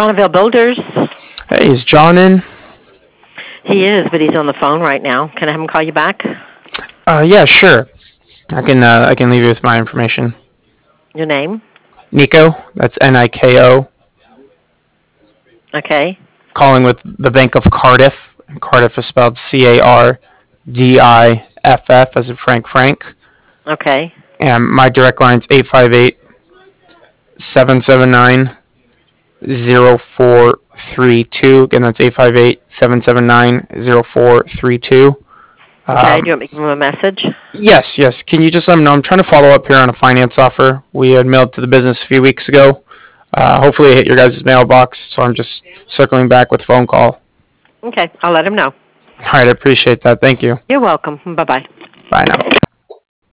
Bonneville Builders. Hey, is John in? He is, but he's on the phone right now. Can I have him call you back? Yeah, sure. I can leave you with my information. Your name? Nico, that's Niko. Okay. Calling with the Bank of Cardiff. Cardiff is spelled Cardiff, as in Frank. Okay. And my direct line's 858-779-0432. Again, that's 858-779-0432. Okay, do you want me to give him a message? Yes. Can you just let me know? I'm trying to follow up here on a finance offer we had mailed to the business a few weeks ago. Hopefully it hit your guys' mailbox, so I'm just circling back with a phone call. Okay, I'll let him know. All right, I appreciate that. Thank you. You're welcome. Bye-bye. Bye now.